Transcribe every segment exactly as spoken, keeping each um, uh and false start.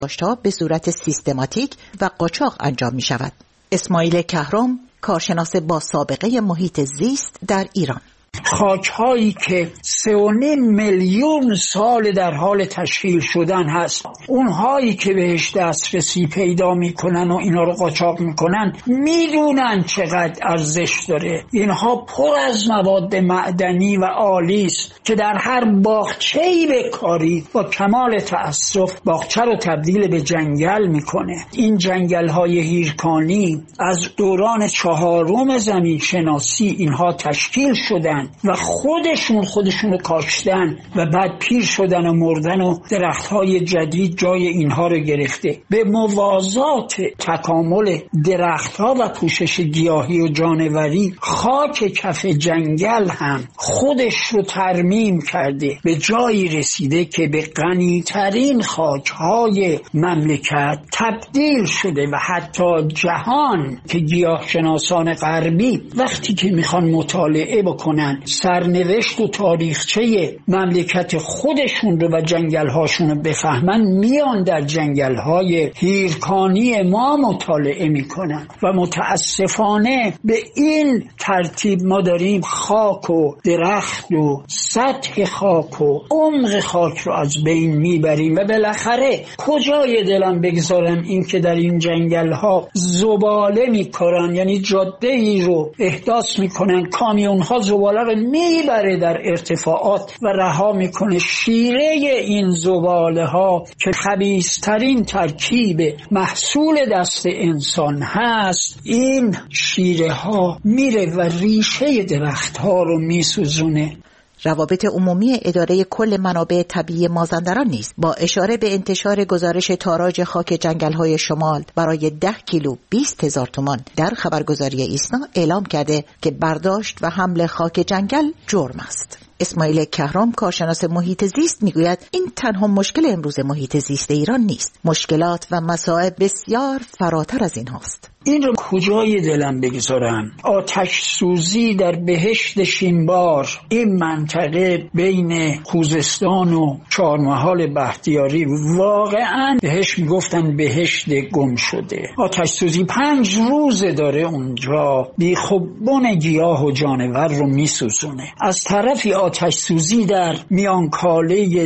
برداشت‌ها به صورت سیستماتیک و قاچاق انجام می شود. اسماعیل کهرم، کارشناس با سابقه محیط زیست در ایران: خاک‌هایی که سه و نیم میلیون سال در حال تشکیل شدن هست، اونهایی که بهش دسترسی پیدا میکنن و اینا رو قاچاق میکنن میدونن چقدر ارزش داره. اینها پر از مواد معدنی و عالی است که در هر باغچه‌ای بکاری با کمال تأسف باغچه رو تبدیل به جنگل میکنه. این جنگل‌های هیرکانی از دوران چهارم زمین شناسی اینها تشکیل شدن و خودشون خودشون رو کاشتن و بعد پیر شدن و مردن و درختهای جدید جای اینها رو گرفته. به موازات تکامل درختها و پوشش گیاهی و جانوری، خاک کف جنگل هم خودش رو ترمیم کرده، به جایی رسیده که به غنی‌ترین خاکهای مملکت تبدیل شده و حتی جهان که گیاهشناسان غربی وقتی که میخوان مطالعه بکنن سرنوشت و تاریخچه مملکت خودشون رو و جنگل‌هاشون رو بفهمن، میان در جنگل‌های هیرکانی ما مطالعه میکنن و متاسفانه به این ترتیب ما داریم خاک و درخت و سطح خاک و عمق خاک رو از بین میبریم. و بالاخره کجای دلم بگذارم این که در این جنگل‌ها زباله میکنن، یعنی جاده‌ای رو احداث میکنن، کامیون‌ها زباله رو میبره در ارتفاعات و رها میکنه. شیره این زباله ها که خبیث‌ترین ترکیب محصول دست انسان هست، این شیره ها میره و ریشه درخت ها رو میسوزونه. روابط عمومی اداره کل منابع طبیعی مازندران نیز با اشاره به انتشار گزارش تاراج خاک جنگل‌های شمال برای ده کیلو بیست هزار تومان در خبرگزاری ایسنا اعلام کرده که برداشت و حمل خاک جنگل جرم است. اسماعیل کهرم، کارشناس محیط زیست، میگوید این تنها مشکل امروز محیط زیست ایران نیست. مشکلات و مسائل بسیار فراتر از این هاست. این رو کجای دلم بگذارم؟ آتش سوزی در بهشت شینبار، این منطقه بین خوزستان و چهارمحال بختیاری، واقعا بهش میگفتن بهشت گم شده. آتش سوزی پنج روزه داره اونجا، بیخوبون گیاه و جانور رو میسوزونه. از طرفی آتش سوزی در میانکاله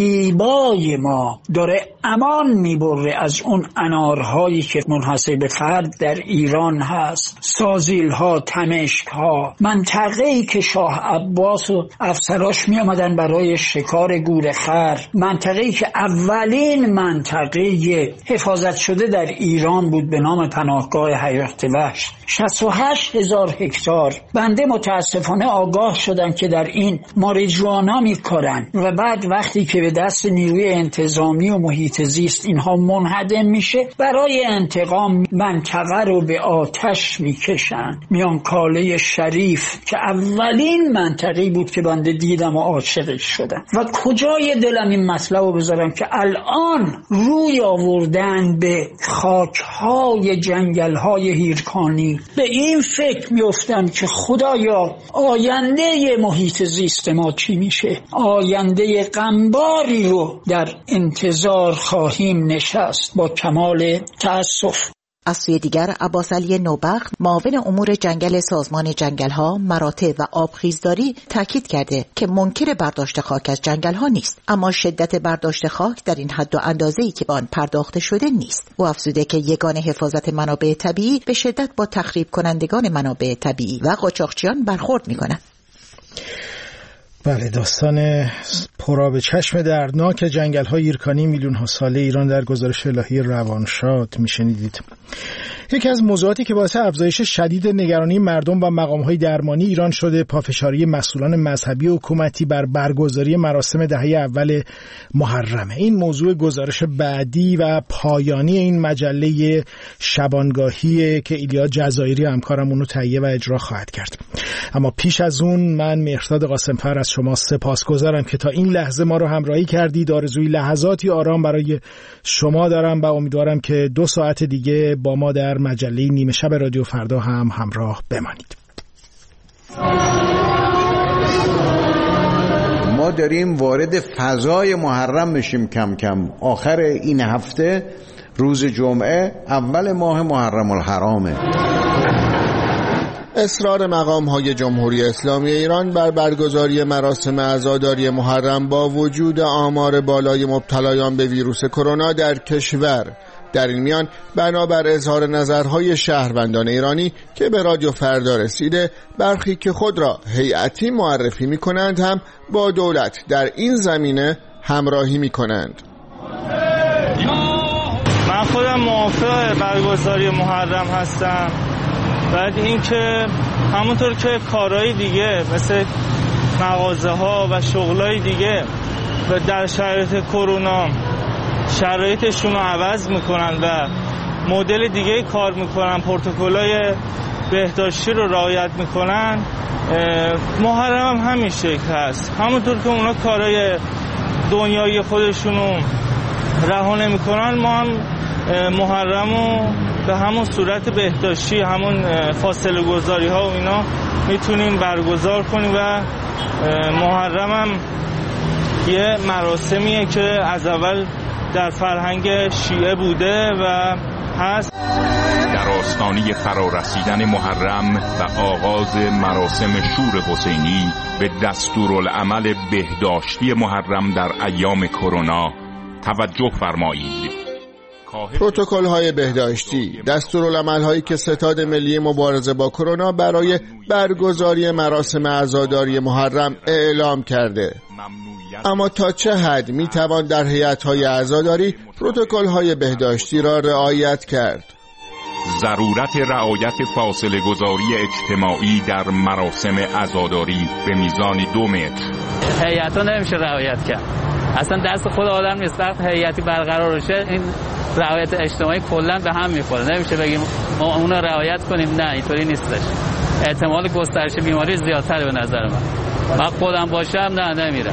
زیبای ما داره امان میبره از اون انارهایی که منحصر به فرد در ایران هست، سازیل ها، تمشک ها، منطقه‌ای که شاه عباس و افسراش می آمدن برای شکار گورخر، منطقه‌ای که اولین منطقه حفاظت شده در ایران بود به نام پناهگاه حیات وحش، شصت و هشت هزار هکتار. بنده متاسفانه آگاه شدم که در این ماریجوانا میکارن و بعد وقتی که به دست نیروی انتظامی و محیط زیست اینها منهدم میشه، برای انتقام منطقه رو به آتش میکشن. میانکاله شریف که اولین منطقه‌ای بود که بنده دیدم و عاشقش شدم. و کجای دلم این مطلب رو بذارم که الان روی آوردن به خاکهای جنگل‌های هیرکانی، به این فکر میفتم که خدایا آینده محیط زیست ما چی میشه؟ آینده غمباری رو در انتظار خواهیم نشست با کمال تأسف. از سوی دیگر عباس علی نوبخت، معاون امور جنگل سازمان جنگل‌ها، مراتع و آبخیزداری تاکید کرده که منکر برداشت خاک از جنگل‌ها نیست، اما شدت برداشت خاک در این حد و اندازه‌ای که به آن پرداخته شده نیست. او افزوده که یگان حفاظت منابع طبیعی به شدت با تخریب کنندگان منابع طبیعی و قاچاقچیان برخورد می‌کند. بله، داستان پرآب چشم دردناک جنگل‌های هیرکانی میلیون‌ها ساله ایران در گزارش الهی روانشاد میشنیدید. یکی از موضوعاتی که باعث افزایش شدید نگرانی مردم و مقام‌های درمانی ایران شده پافشاری مسئولان مذهبی و حکومتی بر برگزاری مراسم دهه اول محرمه. این موضوع گزارش بعدی و پایانی این مجله شبانگاهی که ایلیا جزایری همکارم اونو تهیه و اجرا خواهد کرد. اما پیش از اون من مهرداد قاسمفر از شما سپاسگزارم که تا این لحظه ما رو همراهی کردید. آرزوی لحظاتی آرام برای شما دارم و امیدوارم که دو ساعت دیگه با ما در مجله نیمه شب رادیو فردا هم همراه بمانید. ما داریم وارد فضای محرم بشیم کم کم. آخر این هفته روز جمعه اول ماه محرم الحرامه. اصرار مقام‌های جمهوری اسلامی ایران بر برگزاری مراسم عزاداری محرم با وجود آمار بالای مبتلایان به ویروس کرونا در کشور. در این میان بنابر اظهار نظرهای شهروندان ایرانی که به رادیو فردا رسیده، برخی که خود را هیئتی معرفی می‌کنند هم با دولت در این زمینه همراهی می‌کنند. من خودم موافق برگزاری محرم هستم. بعد این که همونطور که کارهای دیگه مثل مغازه ها و شغلای دیگه و در شرایط کرونا شرایطشون رو عوض میکنن و مدل دیگه کار میکنن، پروتکل‌های بهداشتی رو رعایت میکنن، محرم هم همین شکل هست. همونطور که اونا کارهای دنیایی خودشون رو رها نمیکنن، ما هم محرم رو به همون صورت بهداشتی، همون فاصله گذاری ها و اینا میتونیم برگزار کنیم و محرم هم یه مراسمیه که از اول در فرهنگ شیعه بوده و هست. در آستانه فرارسیدن محرم و آغاز مراسم شور حسینی به دستورالعمل بهداشتی محرم در ایام کرونا توجه فرمایید. پروتکل‌های بهداشتی، دستورالعمل‌هایی که ستاد ملی مبارزه با کرونا برای برگزاری مراسم عزاداری محرم اعلام کرده. اما تا چه حد میتوان در هیئت‌های عزاداری پروتکل‌های بهداشتی را رعایت کرد؟ ضرورت رعایت فاصله گذاری اجتماعی در مراسم عزاداری به میزان دو متر. هیئت‌ها نمیشه رعایت کرد. اصلا دست خود آدم نیست. وقت هیئتی برقرار بشه این رعایت اجتماعی کلا به هم میخوره. نمیشه بگیم ما اون رو رعایت کنیم، نه اینطوری نیستش. احتمال گسترش بیماری زیادتره به نظر من. من خودم باشم نه نمیرم.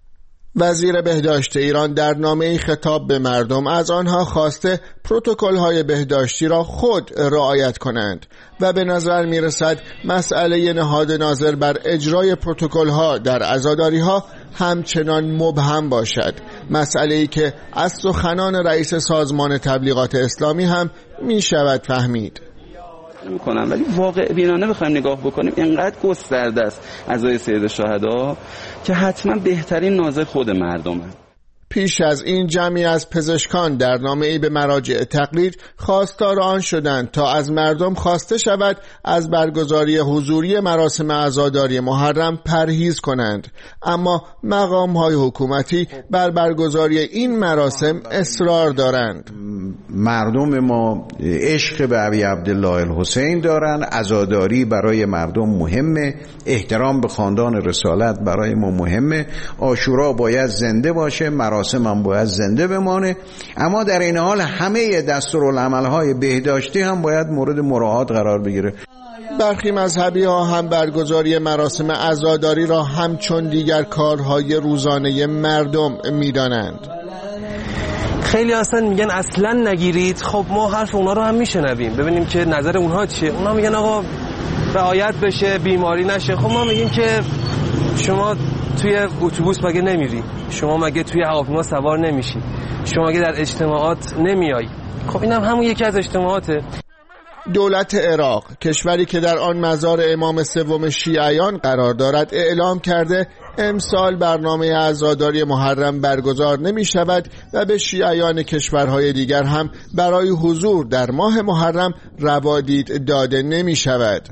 وزیر بهداشت ایران در نامه‌ای خطاب به مردم از آنها خواسته پروتکل‌های بهداشتی را خود رعایت کنند و به نظر می‌رسد مسئله نهاد ناظر بر اجرای پروتکل‌ها در عزاداری‌ها همچنان مبهم باشد، مسئله‌ای که از سخنان رئیس سازمان تبلیغات اسلامی هم می‌شود فهمید. میکنم ولی واقع بینانه بخوایم نگاه بکنیم اینقدر گسترده است عزای سید شهدا که حتما بهترین ناظر خود مردمه. پیش از این جمعی از پزشکان در نامه‌ای به مراجع تقلید خواستار آن شدند تا از مردم خواسته شود از برگزاری حضوری مراسم عزاداری محرم پرهیز کنند، اما مقام‌های حکومتی بر برگزاری این مراسم اصرار دارند. مردم ما عشق به ابی عبدالله الحسین دارن، عزاداری برای مردم مهمه، احترام به خاندان رسالت برای ما مهمه، عاشورا باید زنده باشه، مراسم هم باید زنده بمانه، اما در این حال همه دستورالعمل‌های بهداشتی هم باید مورد مراعات قرار بگیره. برخی مذهبی ها هم برگزاری مراسم عزاداری را همچون دیگر کارهای روزانه مردم می‌دانند. خیلی اصلا میگن اصلا نگیرید. خب ما حرف اونا رو هم میشنویم ببینیم که نظر اونها چیه. اونا میگن آقا رعایت بشه، بیماری نشه. خب ما میگیم که شما توی اتوبوس مگه نمیری؟ شما مگه توی هواپیما سوار نمیشی؟ شما مگه در اجتماعات نمیای؟ خب اینم هم همون یکی از اجتماعاته. دولت عراق، کشوری که در آن مزار امام سوم شیعیان قرار دارد، اعلام کرده امسال برنامه عزاداری محرم برگزار نمی شود و به شیعیان کشورهای دیگر هم برای حضور در ماه محرم روادید داده نمی شود.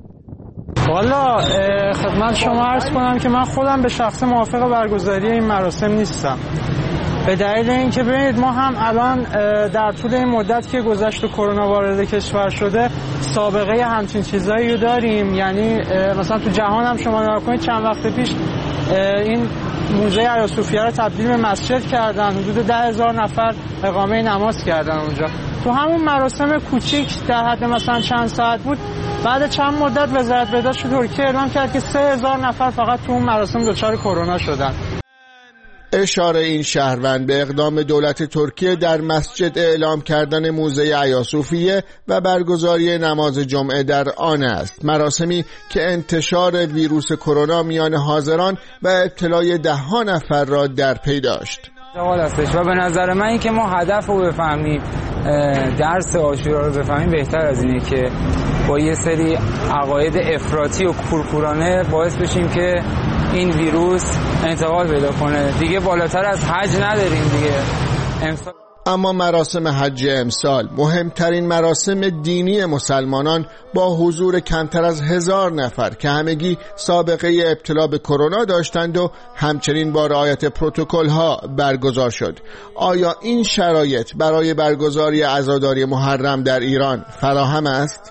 والا خدمت شما عرض کنم که من خودم به شخص موافق برگزاری این مراسم نیستم، به دلیل اینکه ببینید ما هم الان در طول این مدت که گذشت و کرونا وارد کشور شده سابقه همچین چیزایی رو داریم. یعنی مثلا تو جهان هم شما نگاه کنید چند وقت پیش این موزه ایاصوفیه رو تبدیل به مسجد کردن، حدود ده هزار نفر اقامه نماز کردن اونجا. تو همون مراسم کوچیک در حد مثلا چند ساعت بود، بعد چند مدت وزارت بهداشت ترکیه اعلام کرد که سه هزار نفر فقط تو اون مراسم دچار کرونا شدن. اشاره این شهروند به اقدام دولت ترکیه در مسجد اعلام کردن موزه ایاصوفیه و برگزاری نماز جمعه در آن است، مراسمی که انتشار ویروس کرونا میان حاضران و ابتلای ده ها نفر را در پی داشت. و به نظر من این که ما هدف رو بفهمیم، درس عاشورا رو بفهمیم، بهتر از اینه که با یه سری عقاید افراطی و کورکورانه باعث بشیم که این ویروس انتقال پیدا کنه. دیگه بالاتر از حج نداریم دیگه. امسال اما مراسم حج امسال، مهمترین مراسم دینی مسلمانان، با حضور کمتر از هزار نفر که همگی سابقه ابتلا به کرونا داشتند و همچنین با رعایت پروتکل ها برگزار شد. آیا این شرایط برای برگزاری عزاداری محرم در ایران فراهم است؟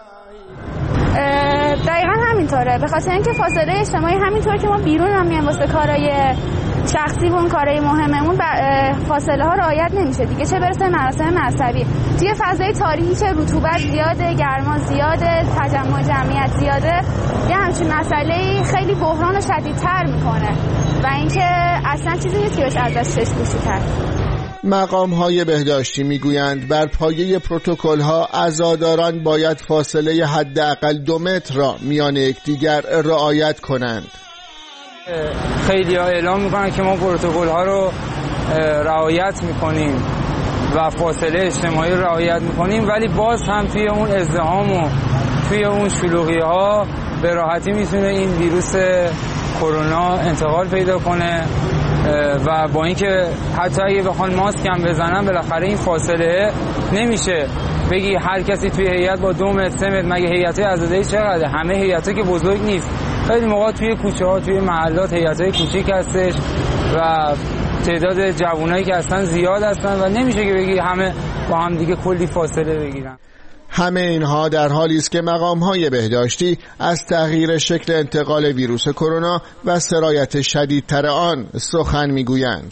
دقیقا همینطوره، به خاطر اینکه فاصله اجتماعی همینطور که ما بیرون هم میایم واسه کارهای شخصیمون، کارهای مهممون، فاصله ها رعایت نمیشه دیگه، چه برسه مراسم مذهبی. توی فضای تاریکی که رطوبت زیاده، گرما زیاده، تجمع جمعیت زیاده، یه همچین مسئله خیلی بحران رو شدیدتر میکنه و اینکه اصلا چیزی نیست که بهش ازش چشم‌پوشی کرد. مقام های بهداشتی میگویند بر پایه پروتکل ها عزاداران باید فاصله حداقل دو متر را میان یکدیگر رعایت کنند. خیلی ها اعلام میکنن که ما پروتکل ها رو رعایت میکنیم و فاصله اجتماعی رو رعایت میکنیم، ولی باز هم توی اون ازدحام و توی اون شلوغی ها به راحتی میتونه این ویروس کرونا انتقال پیدا کنه و با اینکه حتی اگه بخوان ماسک هم بزنن بالاخره این فاصله نمیشه بگی هر کسی توی هیئت با دو متر سه متر. مگه هیئت عزاداری چقدره؟ همه هیئت‌ها که بزرگ نیست، خیلی موقع توی کوچه ها، توی محلات هیئت‌های کوچیک هستش و تعداد جوانایی که هستن زیاد هستن و نمیشه که بگی همه با هم دیگه کلی فاصله بگیرن. همه اینها در حالی است که مقام‌های بهداشتی از تغییر شکل انتقال ویروس کرونا و سرایت شدیدتر آن سخن میگویند.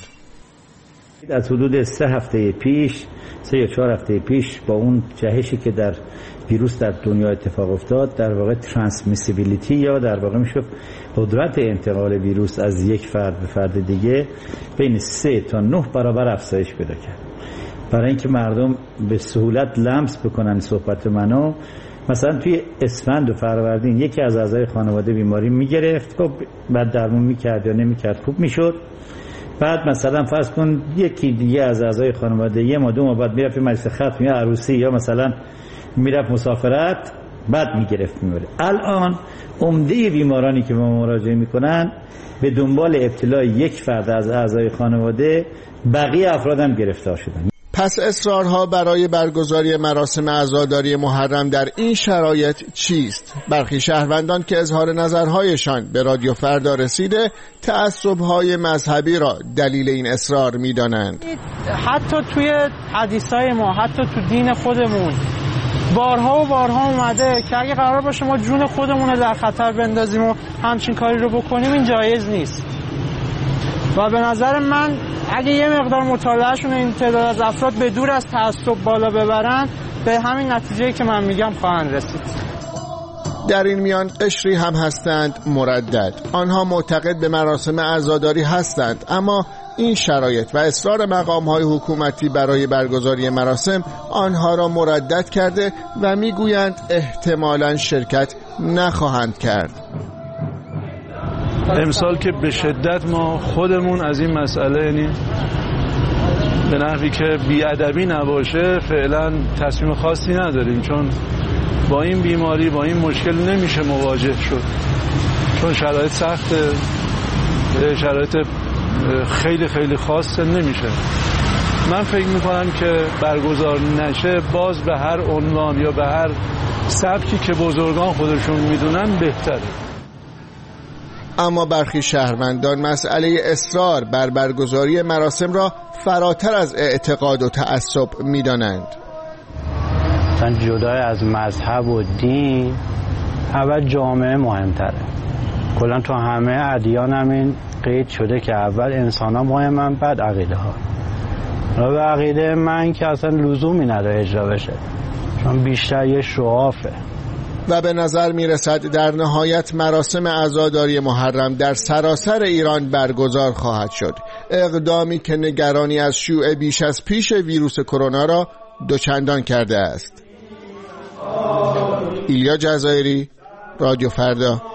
از حدود سه هفته پیش، سه یا چهار هفته پیش، با اون جهشی که در ویروس در دنیا اتفاق افتاد، در واقع ترانسمیسیبیلیتی یا در واقع میشه قدرت انتقال ویروس از یک فرد به فرد دیگه بین سه تا نه برابر افزایش پیدا کرد. برای اینکه مردم به سهولت لمس بکنن صحبت منو، مثلا توی اسفند و فروردین یکی از اعضای خانواده بیماری میگرفت، خب بعد درمون میکرد یا نمیکرد خوب میشد، بعد مثلا فرض کن یکی دیگه از اعضای خانواده یه ما دو ما بعد میرفت مجلس ختم یا عروسی یا مثلا میرفت مسافرت، بعد میگرفت میبره. الان عمده بیمارانی که به ما مراجعه میکنن به دنبال ابتلای یک فرد از اعضای خانواده، بقیه افراد هم گرفتار شدن. پس اصرارها برای برگزاری مراسم عزاداری محرم در این شرایط چیست؟ برخی شهروندان که اظهار نظرهایشان به رادیو فردا رسیده، تعصب‌های مذهبی را دلیل این اصرار می‌دانند. حتی توی حدیثای ما، حتی تو دین خودمون بارها و بارها اومده که اگه قرار باشه ما جون خودمون رو در خطر بندازیم و همچین کاری رو بکنیم، این جایز نیست. و به نظر من اگه یه مقدار مطالعهشون این تعداد از افراد به دور از تعصب بالا ببرن، به همین نتیجه‌ای که من میگم خواهند رسید. در این میان قشری هم هستند مردد. آنها معتقد به مراسم عزاداری هستند، اما این شرایط و اصرار مقام‌های حکومتی برای برگزاری مراسم آنها را مردد کرده و میگویند احتمالاً شرکت نخواهند کرد. امسال که به شدت ما خودمون از این مسئله، یعنی به نحوی که بی‌ادبی نباشه، فعلا تصمیم خاصی نداریم، چون با این بیماری، با این مشکل نمیشه مواجه شد، چون شرایط سخته، شرایط خیلی خیلی خاصه، نمیشه. من فکر میکنم که برگزار نشه، باز به هر عنوان یا به هر سبکی که بزرگان خودشون میدونن بهتره. اما برخی شهروندان مسئله اصرار بر برگزاری مراسم را فراتر از اعتقاد و تعصب می‌دانند. مثلا جدای از مذهب و دین، اول جامعه مهمتره. کلا تو همه ادیان هم این قید شده که اول انسان ها مهمن، بعد عقیده ها. و به عقیده من که اصلا لزومی نداره اجرا بشه، چون بیشتر یه شعافه. و به نظر می رسد در نهایت مراسم عزاداری محرم در سراسر ایران برگزار خواهد شد، اقدامی که نگرانی از شیوع بیش از پیش ویروس کرونا را دوچندان کرده است. ایلیا جزایری، رادیو فردا.